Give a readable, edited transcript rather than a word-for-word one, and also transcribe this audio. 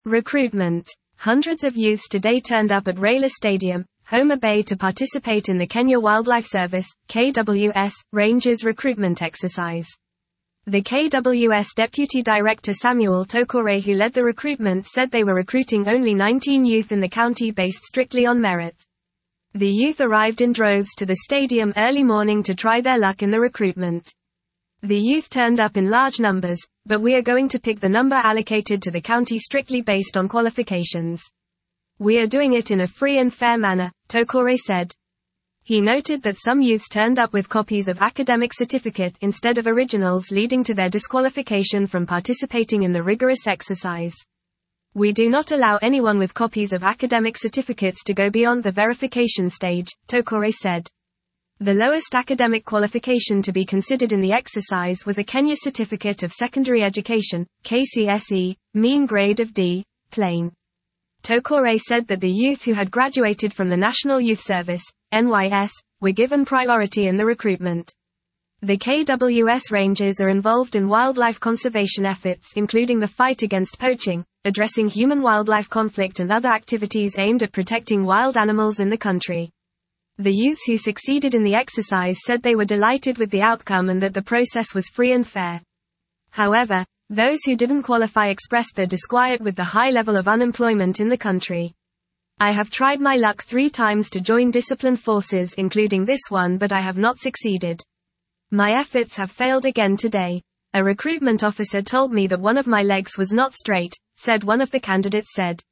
Recruitment. Hundreds of youths today turned up at Raila Stadium, Homa Bay to participate in the Kenya Wildlife Service, KWS, Rangers recruitment exercise. The KWS Deputy Director Samuel Tokore, who led the recruitment, said they were recruiting only 19 youth in the county based strictly on merit. The youth arrived in droves to the stadium early morning to try their luck in the recruitment. The youth turned up in large numbers, but we are going to pick the number allocated to the county strictly based on qualifications. We are doing it in a free and fair manner, Tokore said. He noted that some youths turned up with copies of academic certificate instead of originals, leading to their disqualification from participating in the rigorous exercise. We do not allow anyone with copies of academic certificates to go beyond the verification stage, Tokore said. The lowest academic qualification to be considered in the exercise was a Kenya Certificate of Secondary Education, KCSE, mean grade of D, plain. Tokore said that the youth who had graduated from the National Youth Service, NYS, were given priority in the recruitment. The KWS Rangers are involved in wildlife conservation efforts, including the fight against poaching, addressing human-wildlife conflict and other activities aimed at protecting wild animals in the country. The youths who succeeded in the exercise said they were delighted with the outcome and that the process was free and fair. However, those who didn't qualify expressed their disquiet with the high level of unemployment in the country. I have tried my luck 3 times to join disciplined forces, including this one, but I have not succeeded. My efforts have failed again today. A recruitment officer told me that one of my legs was not straight, said one of the candidates said.